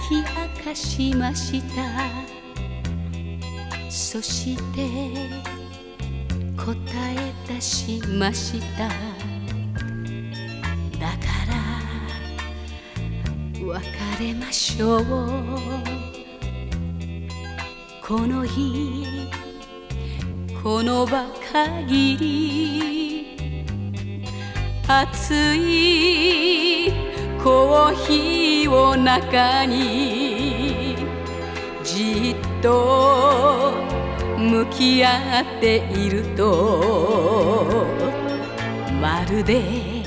き明かしました。そして答え出しました。だから別れましょう。この日この場限り熱いコーヒーを中にじっと向き合っていると、まるで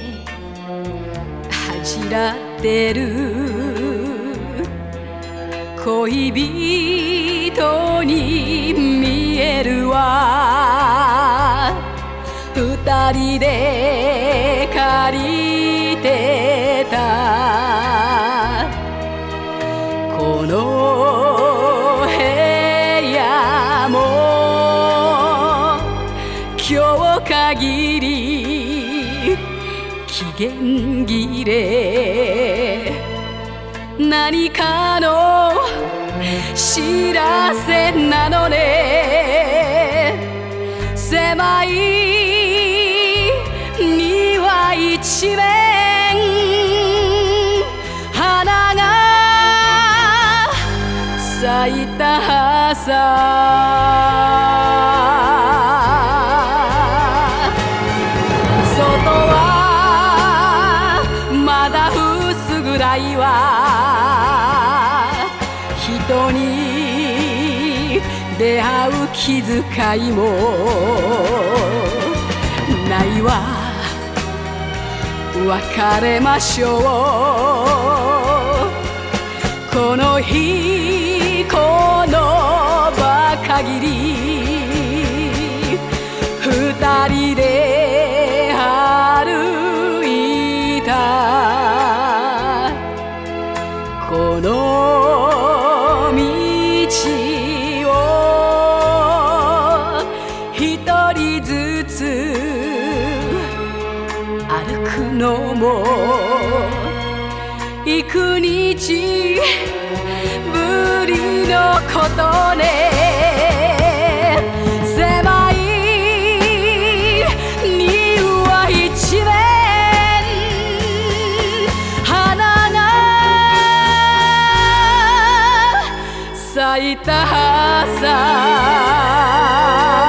恥じらってる恋人に見えるわ。二人で借りてたこの部屋も今日限り期限切れ。何かの知らせなのね。狭い庭一面花が咲いた朝。外はまだ薄暗いわ。人に出会う気遣いもないわ。別れましょう。この日この場限り二人で歩いたこの道を一人ずつ歩くのも幾日ぶりのことね。狭い庭一面花が咲いた朝。